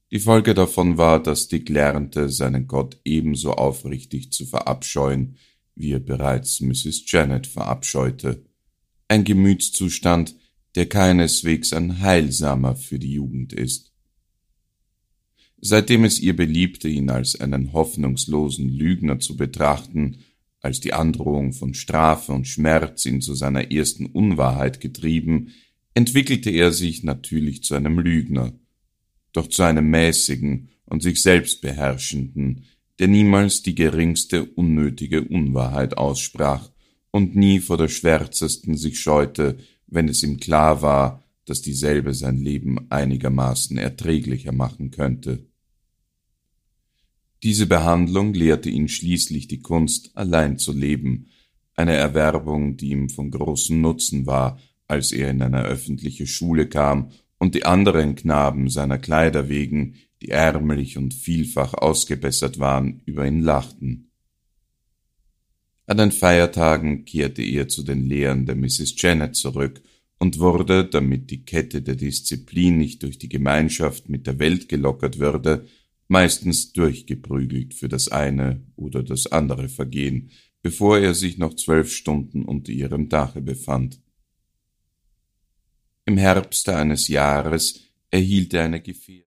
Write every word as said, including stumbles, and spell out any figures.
Die Folge davon war, dass Dick lernte, seinen Gott ebenso aufrichtig zu verabscheuen, wie er bereits Misses Janet verabscheute. Ein Gemütszustand, der keineswegs ein heilsamer für die Jugend ist. Seitdem es ihr beliebte, ihn als einen hoffnungslosen Lügner zu betrachten, als die Androhung von Strafe und Schmerz ihn zu seiner ersten Unwahrheit getrieben, entwickelte er sich natürlich zu einem Lügner, doch zu einem mäßigen und sich selbst beherrschenden, der niemals die geringste unnötige Unwahrheit aussprach und nie vor der schwärzesten sich scheute, wenn es ihm klar war, dass dieselbe sein Leben einigermaßen erträglicher machen könnte. Diese Behandlung lehrte ihn schließlich die Kunst, allein zu leben, eine Erwerbung, die ihm von großem Nutzen war, als er in eine öffentliche Schule kam und die anderen Knaben seiner Kleider wegen, die ärmlich und vielfach ausgebessert waren, über ihn lachten. An den Feiertagen kehrte er zu den Lehren der Misses Janet zurück und wurde, damit die Kette der Disziplin nicht durch die Gemeinschaft mit der Welt gelockert würde, meistens durchgeprügelt für das eine oder das andere Vergehen, bevor er sich noch zwölf Stunden unter ihrem Dache befand. Im Herbste eines Jahres erhielt er eine Gefährdung.